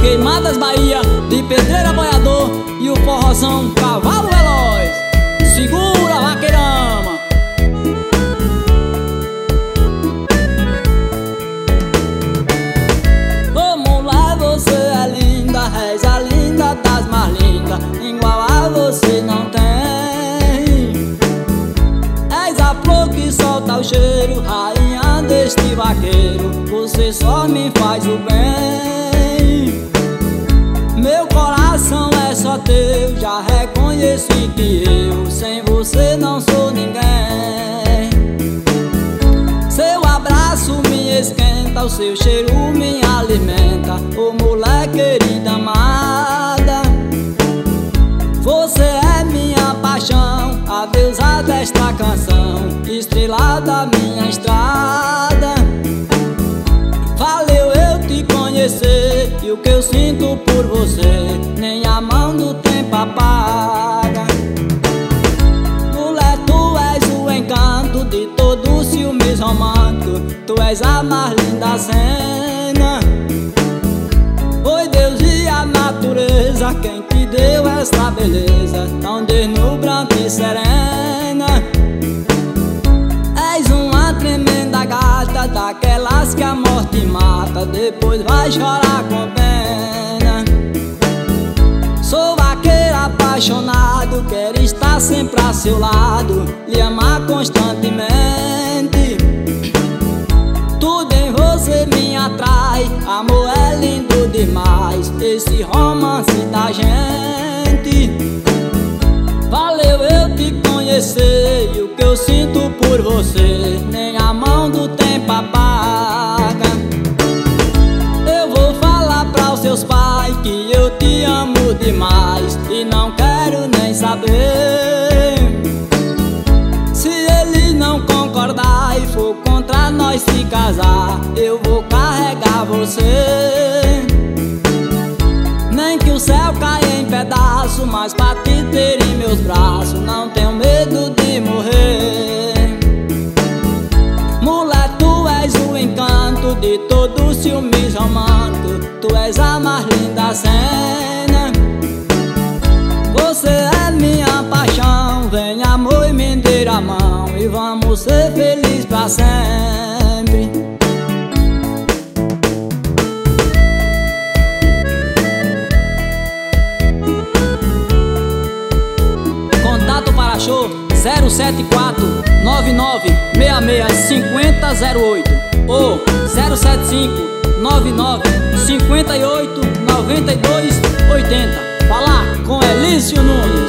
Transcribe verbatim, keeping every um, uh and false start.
Queimadas Bahia, de Pedreira Boiador e o forrozão Cavalo Veloz. Segura, vaqueirama. Vamos lá, você é linda, és a linda das mais lindas, igual a você não tem. És a flor que solta o cheiro, rainha deste vaqueiro, você só me faz o bem. Meu coração é só teu, já reconheci que eu sem você não sou ninguém. Seu abraço me esquenta, o seu cheiro me alimenta, ô mulher querida amada. Você é minha paixão, a deusa desta canção, estrela da minha estrada. Valeu eu te conhecer, e o que eu sinto por você nem a mão do tempo apaga. Mulher, tu és o encanto de todo o ciúmes romântico, tu és a mais linda cena. Foi Deus e a natureza quem te deu esta beleza tão deslumbrante e serena. És uma tremenda gata, daquelas que a morte mata, depois vai chorar com pena. Sou vaqueiro apaixonado, quero estar sempre a seu lado, lhe amar constantemente. Tudo em você me atrai, amor é lindo demais, esse romance da gente. Valeu eu te conhecer, e o que eu sinto por você nem a mão do tempo apaga. Eu vou falar para os seus pais que eu te amo demais e não quero nem saber. Se eles não concordar e for contra nós se casar, eu vou carregar você. Nem que o céu caia em pedaços, mas pra te ter em meus braços não tenho medo de morrer. Mulher, tu és o encanto de todo o ciúmes romântico, tu és a mais linda cena. Você é minha paixão, vem amor e me dê a mão, e vamos ser felizes pra sempre. Contato para show zero sete quatro nove nove seis seis cinco zero zero oito ou zero sete cinco nove nove cinco oito nove dois oito zero. Falar com Elício Nunes.